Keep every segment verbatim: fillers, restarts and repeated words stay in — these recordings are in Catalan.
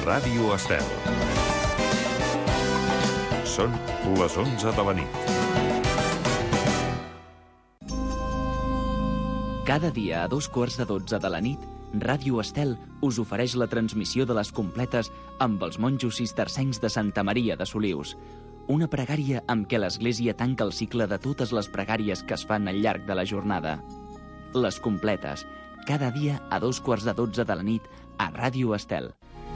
Ràdio Estel. Són les onze de la nit. Cada dia a dos quarts de dotze de la nit, Ràdio Estel us ofereix la transmissió de les completes amb els monjos cistercencs de Santa Maria de Solius. Una pregària amb què l'Església tanca el cicle de totes les pregàries que es fan al llarg de la jornada. Les completes, cada dia a dos quarts de dotze de la nit a Ràdio Estel.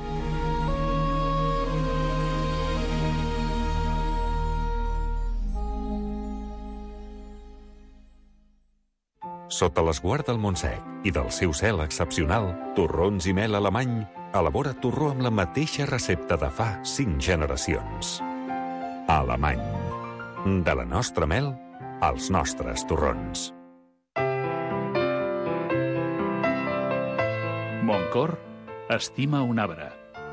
Sota l'esguard del Montsec i del seu cel excepcional, Torrons i Mel Alemany elabora torró amb la mateixa recepta de fa cinc generacions. Alemany. De la nostra mel als nostres torrons. Montcor estima un arbre.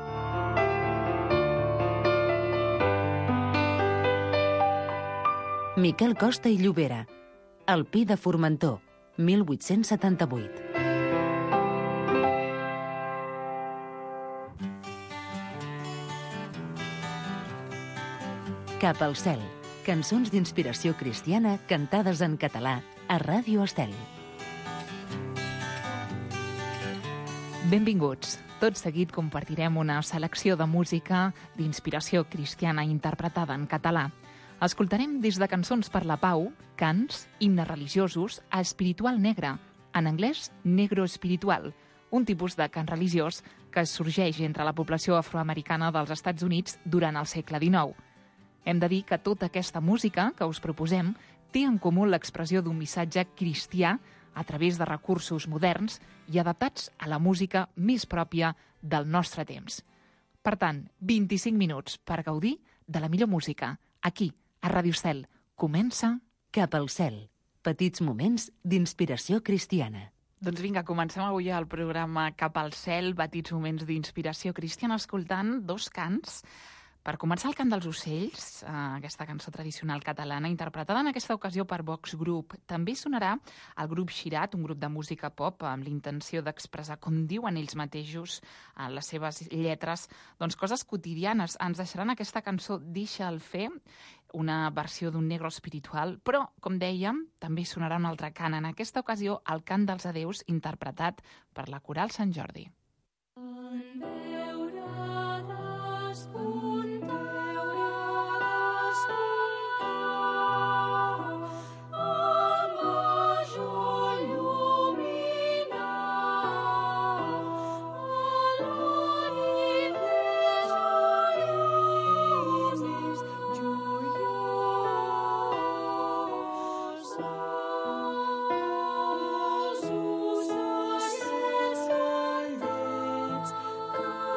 Miquel Costa i Llobera. El Pi de Formentor, mil vuit-cents setanta-vuit. Cap al cel. Cançons d'inspiració cristiana cantades en català a Ràdio Estel. Benvinguts. Tot seguit compartirem una selecció de música d'inspiració cristiana interpretada en català. Escoltarem des de Cançons per la Pau, cants, himnes religiosos, a Espiritual Negre, en anglès Negro Espiritual, un tipus de cant religiós que sorgeix entre la població afroamericana dels Estats Units durant el segle dinou. Hem de dir que tota aquesta música que us proposem té en comú l'expressió d'un missatge cristià a través de recursos moderns i adaptats a la música més pròpia del nostre temps. Per tant, vint-i-cinc minuts per gaudir de la millor música, aquí, a Ràdio Estel. Comença Cap al cel. Petits moments d'inspiració cristiana. Doncs vinga, comencem avui el programa Cap al cel, petits moments d'inspiració cristiana, escoltant dos cants. Per començar, el cant dels ocells, aquesta cançó tradicional catalana, interpretada en aquesta ocasió per Vox Group. També sonarà el grup Xirat, un grup de música pop, amb l'intenció d'expressar, com diuen ells mateixos, en les seves lletres, doncs coses quotidianes. Ens deixaran aquesta cançó Deixa el fer, una versió d'un negro espiritual, però, com dèiem, també sonarà un altre cant. En aquesta ocasió, el cant dels adeus, interpretat per la Coral Sant Jordi. Oh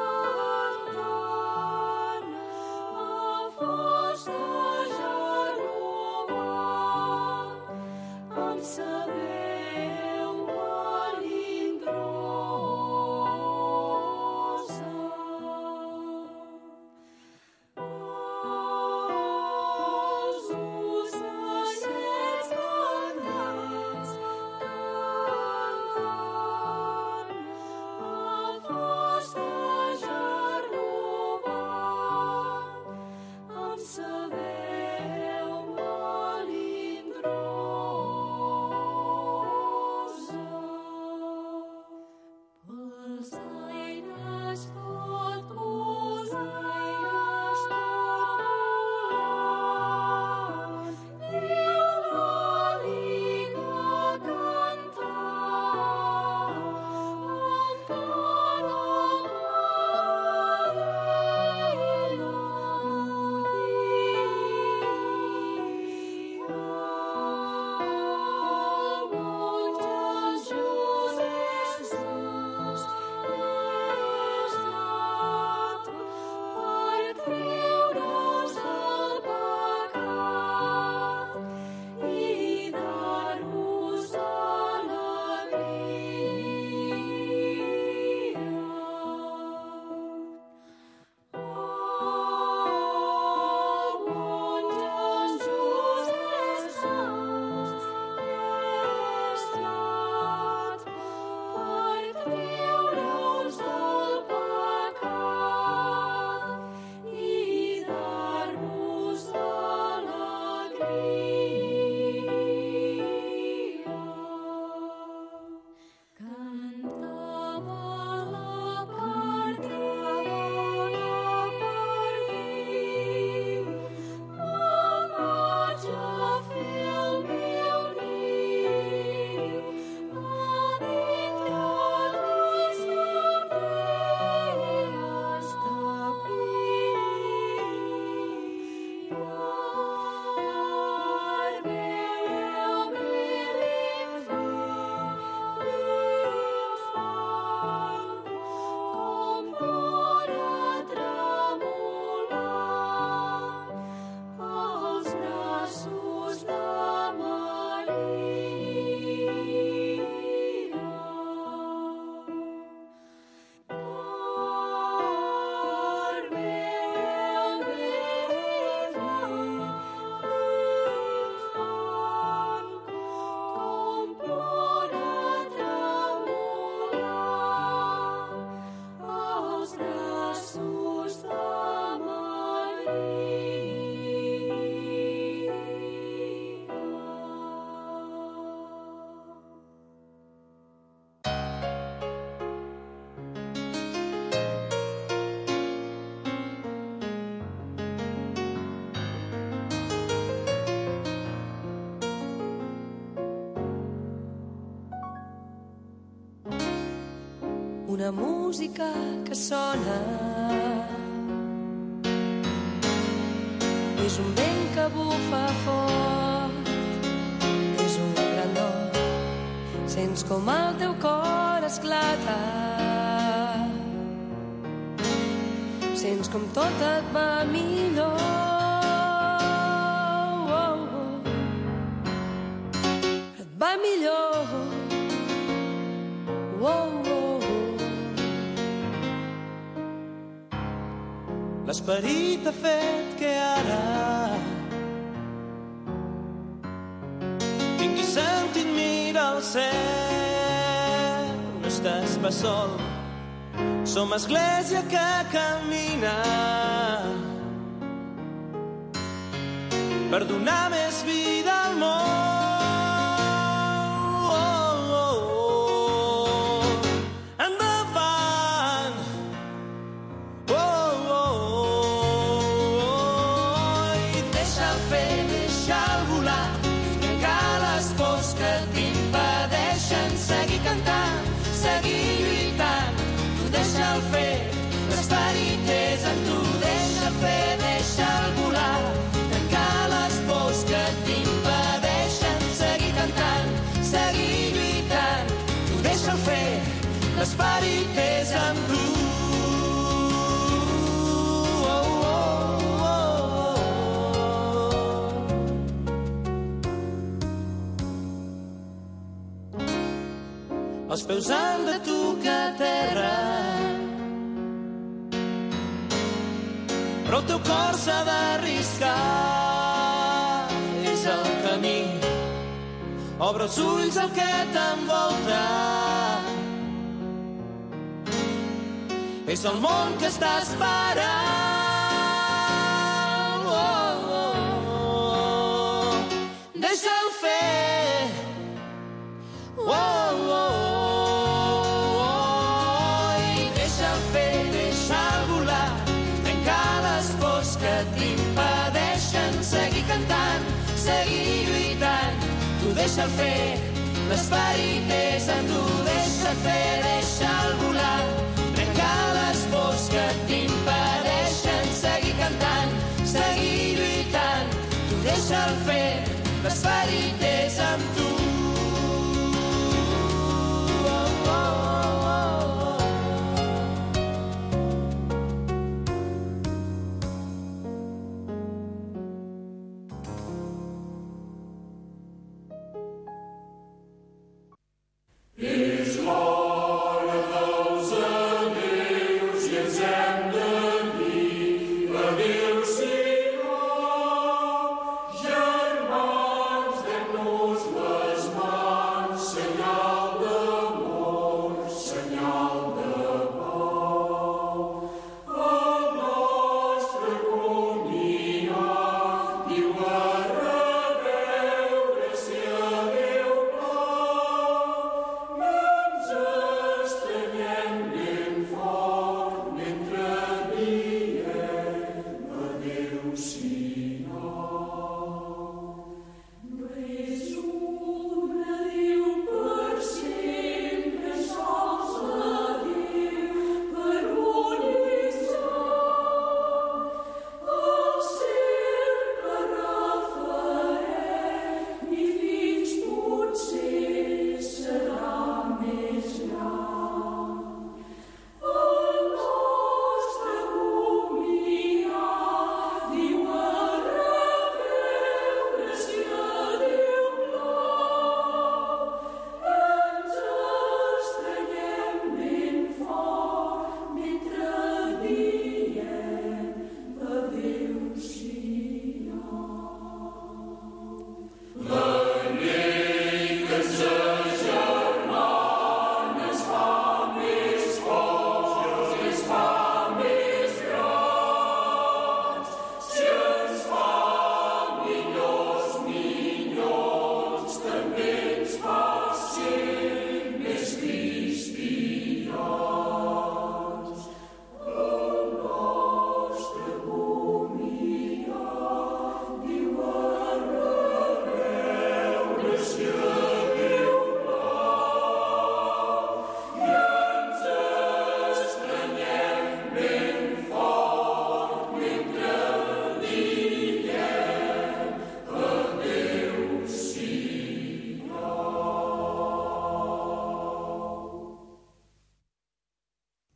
una música que sona. És un vent que bufa fort, és un gran do. Sents com el teu cor esclata. Sents com tot et va millor. Oh, oh. Et va millor. Oh, oh, oh. L'esperit ha fet que ara tingui sentit mirar al cel. No estàs pas sol, som església que camina per donar més vida al món. Oh, oh, oh. Endavant. Oh, oh, oh. I deixa'l fer, deixa'l volar, trencar les pors que t'impedeixen seguir cantant, seguir lluitant. Tu deixa'l fer, l'esperit és en tu. Deixa'l fer, deixa'l volar, trencar les pors que t'impedeixen seguir cantant, seguir lluitant. Tu deixa'l fer, l'esperit és en tu. Oh, oh, oh, oh. Els peus han de tocar terra, però el teu cor s'ha d'arriscar. És el camí, obre els ulls al que t'envolta. És el món que està esperant. Oh, oh, oh. Deixa'l fer. Oh, oh, oh, oh. I deixa'l fer, deixa'l volar, trencar les pors que t'impedeixen seguir cantant, seguir lluitant. Tu deixa'l fer, l'esperit és en tu. Deixa'l fer, deixa'l volar, trencar les pors que t'impedeixen seguir cantant, seguir lluitant. Tu deixa'l fer, l'esperit és en tu. Is Lord of the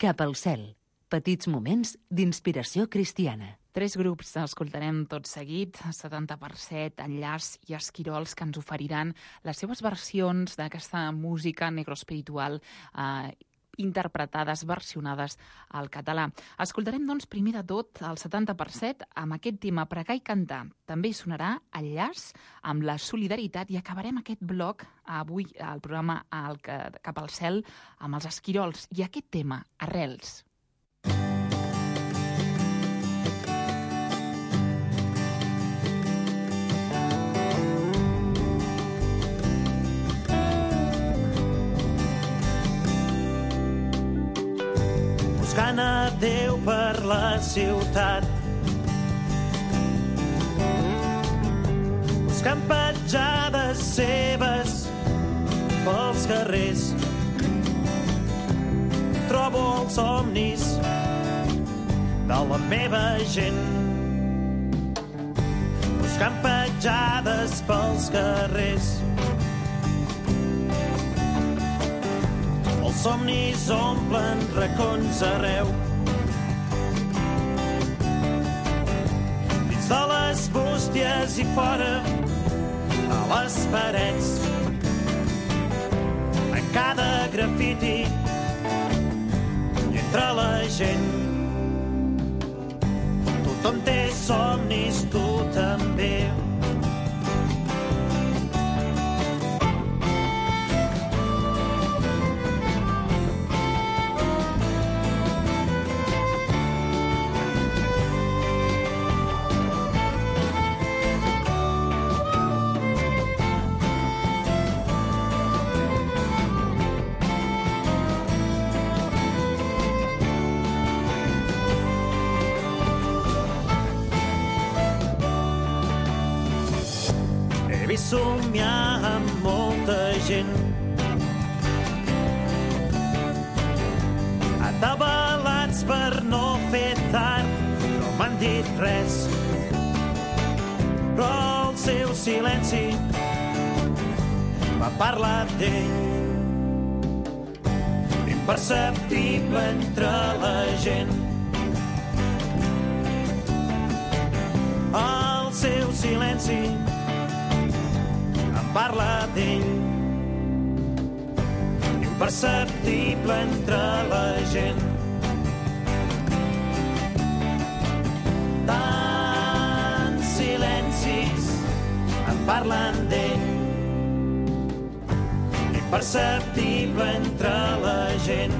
Cap al cel. Petits moments d'inspiració cristiana. Tres grups escoltarem tot seguit, setanta per cent, Enllaç i Esquirols, que ens oferiran les seves versions d'aquesta música negroespiritual eh, interpretades, versionades al català. Escoltarem, doncs, primer de tot, el setanta per cent amb aquest tema Pregar i cantar. També hi sonarà Enllaç amb la solidaritat i acabarem aquest bloc avui al programa al, Cap al cel amb els Esquirols i aquest tema, Arrels. Buscant a Déu per la ciutat, buscant petjades seves pels carrers, trobo els somnis de la meva gent. Buscant petjades pels carrers, els somnis omplen racons arreu. Dins de les bústies i fora, a les parets, en cada grafiti i entre la gent. Tothom té somnis, tu també. Somiar amb molta gent, atabalats per no fer tard, no m'han dit res, però el seu silenci va parlar d'ell, imperceptible entre la gent. El seu silenci parla d'ell, imperceptible entre la gent. Tants silencis em parlen d'ell, imperceptible entre la gent.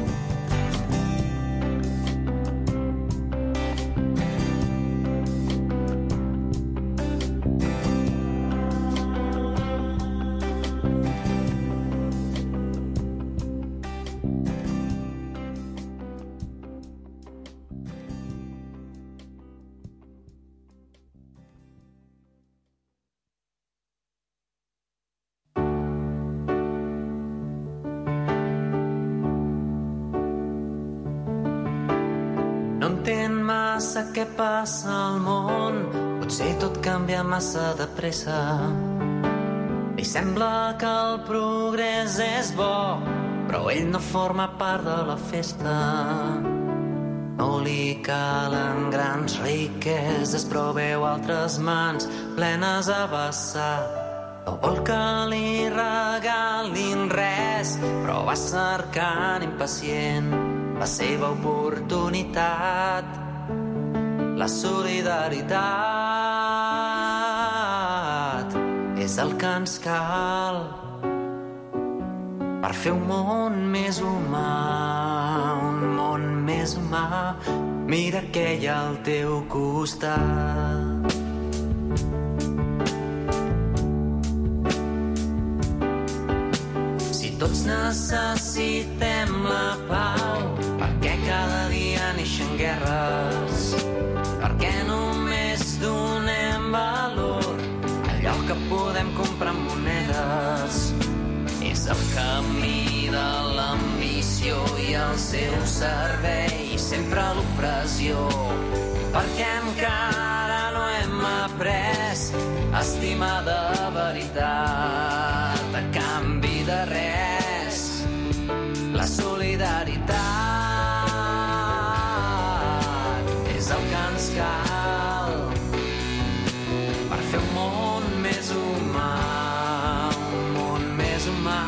Què passa al món? Potser tot canvia massa de pressa. Li sembla que el progrés és bo, però ell no forma part de la festa. No li calen grans riqueses, però veu altres mans plenes a vessar. No vol que li regalin res, però va cercant impacient la seva oportunitat. La solidaritat és el que ens cal per fer un món més humà, un món més humà. Mira què hi ha al teu costat. Si tots necessitem la pau, per què cada dia neixen guerres? Per què només donem valor a allò que podem comprar amb monedes? És el camí de l'ambició i el seu servei, sempre l'opressió. Perquè encara no hem après a estimar de veritat a canvi de res la solidaritat. cal per fer un món més humà, un món més humà.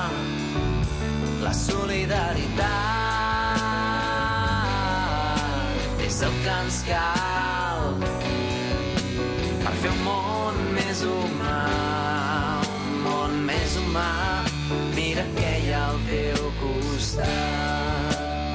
La solidaritat és el que ens cal per fer un món més humà, un món més humà. Mira què hi ha al teu costat.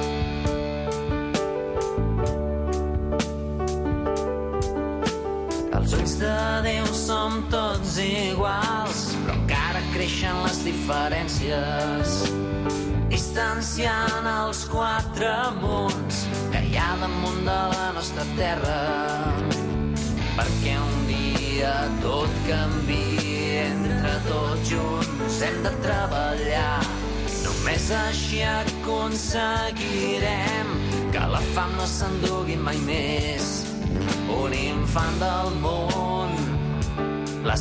Els ulls de Déu som tots iguals, però encara creixen les diferències, distanciant els quatre mons que hi ha damunt de la nostra terra. Perquè un dia tot canvia, entre tots junts hem de treballar. Només així aconseguirem que la fam no s'endugui mai més un infant del món. La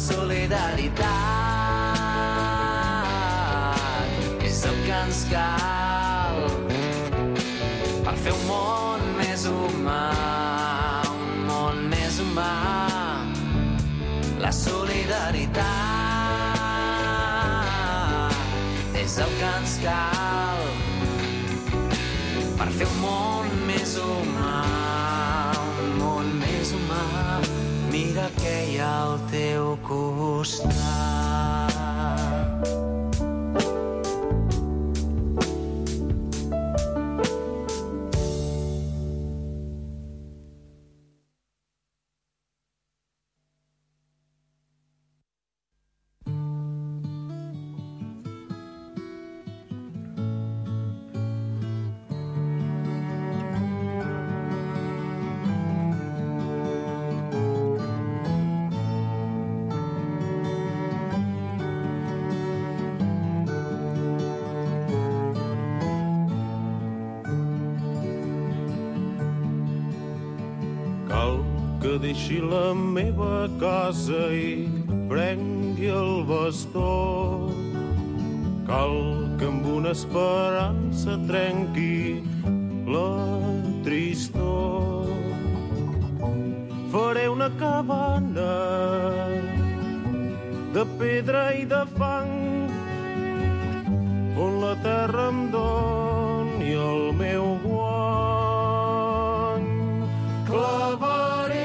solidaritat és el que ens cal per fer un món més humà, un món més humà. La solidaritat és el que ens cal per fer un món més humà, un món més humà. Mira què hi ha al teu costat. Deixi la meva casa i prengui el bastó. Cal que amb una esperança trenqui la tristor. Faré una cabana de pedra i de fang on la terra em doni el meu guany. Clavaré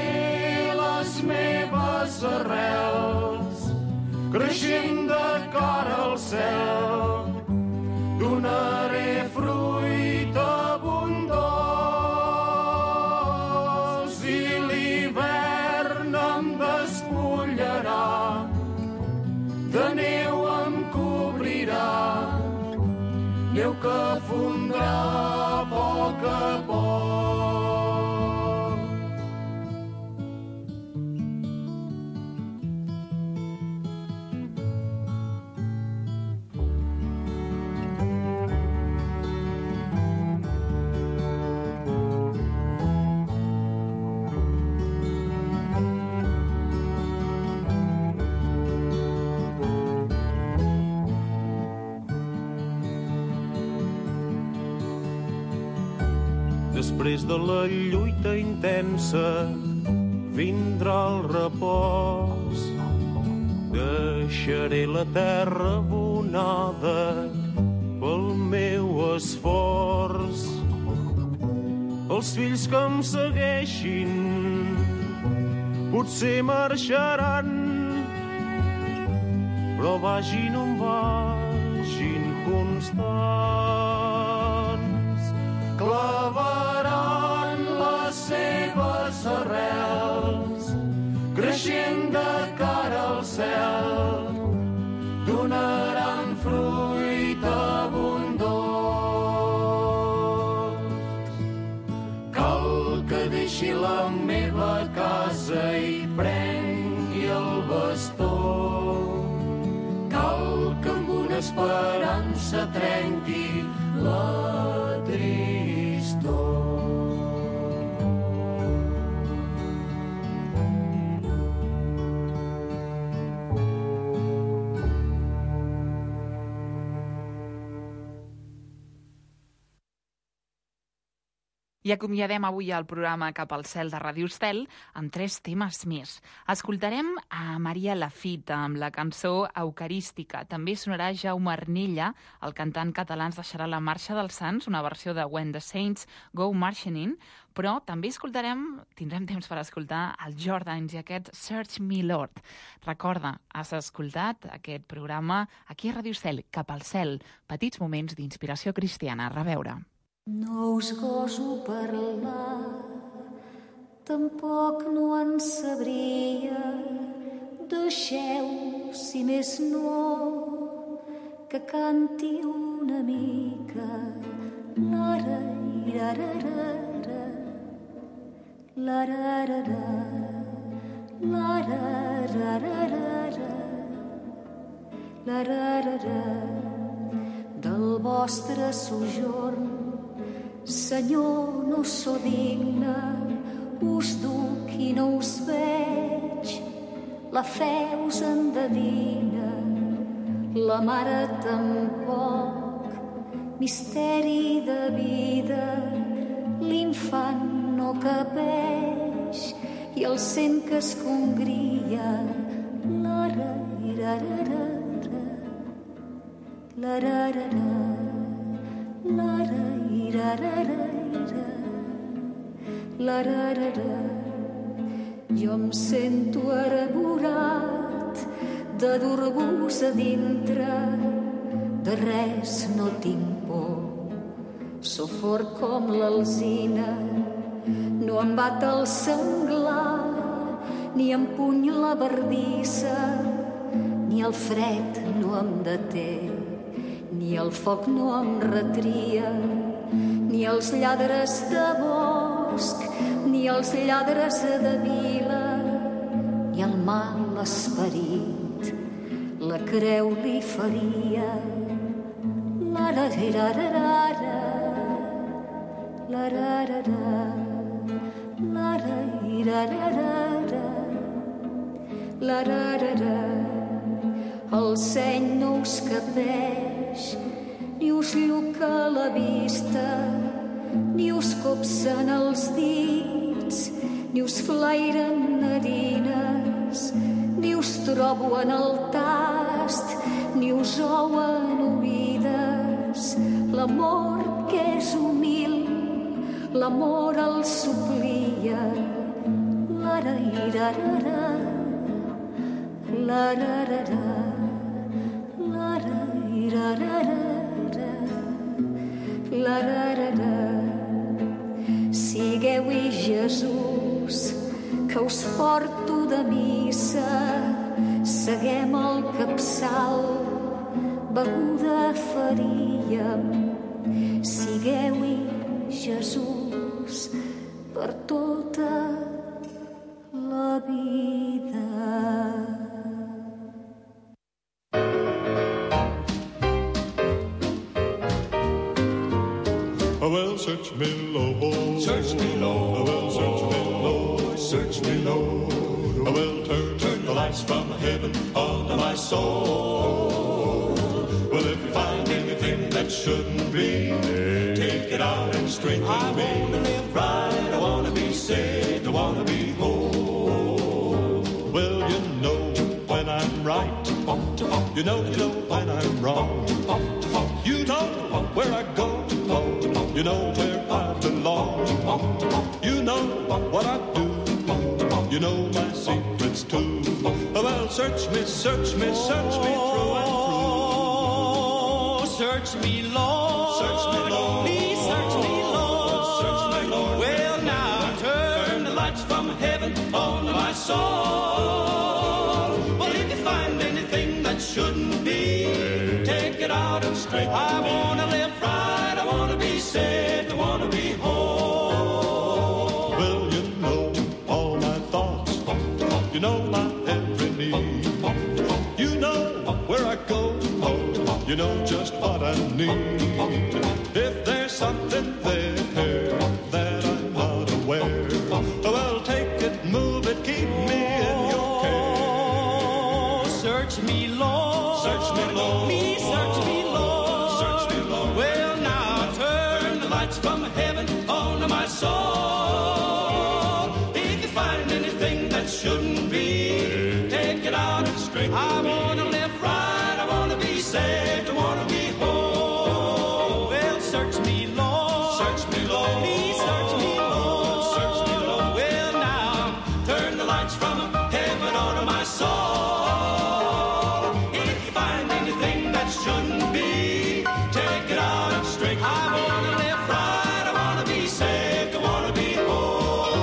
meves arrels creixent de cara al cel, donaré fruit abundós i l'hivern em despullarà, de neu em cobrirà, neu que fondrà a poc a poc. Després de la lluita intensa vindrà el repòs. Deixaré la terra abonada pel meu esforç. Els fills que em segueixin potser marxaran, però vagin on vagin constants. Clavaran les seves arrels creixent de cara al cel, donaran fruit abundós. Cal que deixi la meva casa i prengui el bastó. Cal que amb una esperança trenqui la tristor. I acomiadem avui el programa Cap al cel de Ràdio Estel amb tres temes més. Escoltarem a Maria Lafita amb la cançó Eucarística. També sonarà Jaume Arnella, el cantant català ens deixarà La Marxa dels Sants, una versió de When the Saints Go Marching In, però també escoltarem, tindrem temps per escoltar els Jordans i aquest Search Me Lord. Recorda, has escoltat aquest programa aquí a Ràdio Estel, Cap al cel, petits moments d'inspiració cristiana. A reveure. No us goso parlar, tampoc no en sabria. Deixeu, si més no, que canti una mica. Lara, irararara, lararara, larararara, lararara, del vostre sojorn. Senyor, no sóc digne, us duc i no us veig, la fe us endevina, la mare tampoc, misteri de vida, l'infant no capeix, i el sent que es congria, lara, irararara, lararara, lara, irararara, lararara. Jo em sento arborat de dur-vos a dintre, de res no tinc por, sóc fort com l'alzina, no em bat el senglar, ni em puny la bardissa, ni el fred no em deté, ni el foc no em retria, ni els lladres de bosc, ni els lladres de vila, ni el mal esperit, la creu li faria. Larararara, lararara, larararara, lararara. El seny no us capeix, ni us lluca la vista, ni us copsen els dits, ni us flairen narines, ni us trobo en el tast, ni us ouen oïdes. L'amor que és humil, l'amor el suplia. Lara, irarara, lararara, lara, irarara, lararara. Sigueu-hi Jesús, que us porto de missa, seguem el capçal, beguda faríem. Sigueu-hi Jesús per tota la vida. Oh, well, search me, Lord. Search me, Lord. Oh, well, search me, Lord. Search me, Lord. Oh, well, turn, turn the lights from heaven onto my soul. Well, if you find anything that shouldn't be, take it out and strengthen I me. I want to live right. I want to be saved. I want to be whole. Well, you know when I'm right. You know, you know when I'm wrong. You know where I go. You know where I belong. You know what I do. You know my secrets too. Well, search me, search me, search me through and through. Search me, Lord. Search me, Lord. Please search me, Lord. Search me, Lord. Well, now turn the lights from heaven on my soul. Well, if you find anything that shouldn't be, take it out and straight. I want to live right. I want to be saved. I want to be whole. Well, you know all my thoughts. You know my every need. You know where I go. You know just what I need. If there's something there that I'm not aware, well, take it, move it, keep me in your care. Search me, Lord. Search me, Lord. Please search me, Lord. Search me, Lord. Well, now turn the lights from heaven on my soul. If you find anything that shouldn't be, take it out and straight. I wanna live right, I wanna be saved, I wanna be whole. Well, search me, Lord. Search me, Lord. Please search me, Lord. Search me, Lord. Well, now, turn the lights from heaven onto my soul. If you find anything that shouldn't be, take it out and straight. I wanna live right, I wanna be saved, I wanna be whole.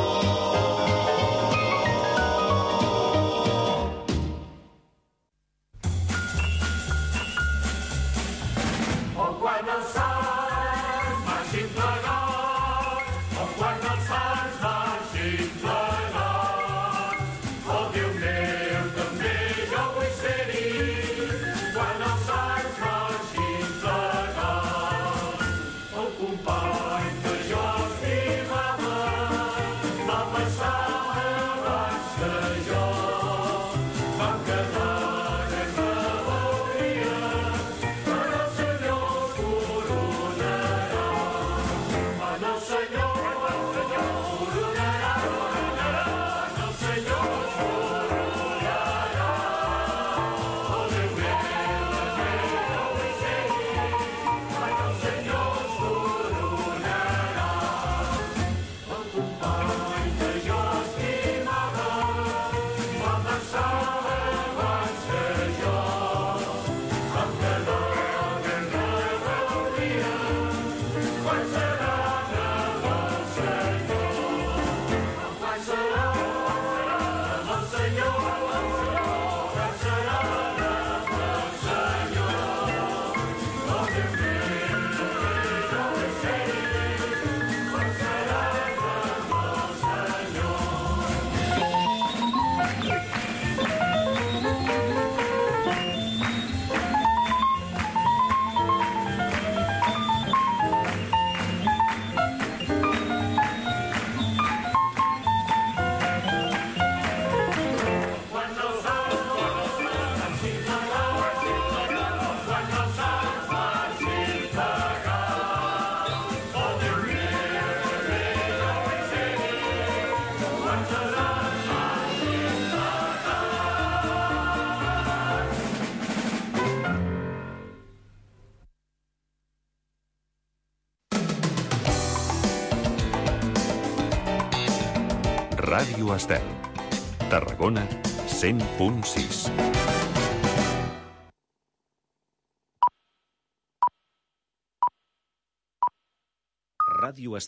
Oh, quan els sants marxin plegats, oh, quan els sants marxin plegats, oh, Déu meu, també jo vull ser-hi, quan els sants marxin plegats. El company que jo estimava va passar abans que jo, vam quedar en rebel·lia, quan el Senyor es coronarà, quan el Senyor, quan el Senyor es coronarà, quan el Senyor es coronarà. Oh, Déu meu, també jo vull ser-hi, quan el Senyor es coronarà. El company que jo estimava va passar abans que jo, vam quedar en rebel·lia, quan serà del Senyor, quan serà del Senyor, quan serà del Senyor. Oh, Déu meu, també jo vull ser-hi, quan serà del Senyor. Quan els sants marxin plegats, quan els sants marxin plegats, oh, Déu meu, també jo vull ser-hi, quan els sants marxin plegats. Ràdio Estel. Tarragona, cent punt sis. Ràdio Estel.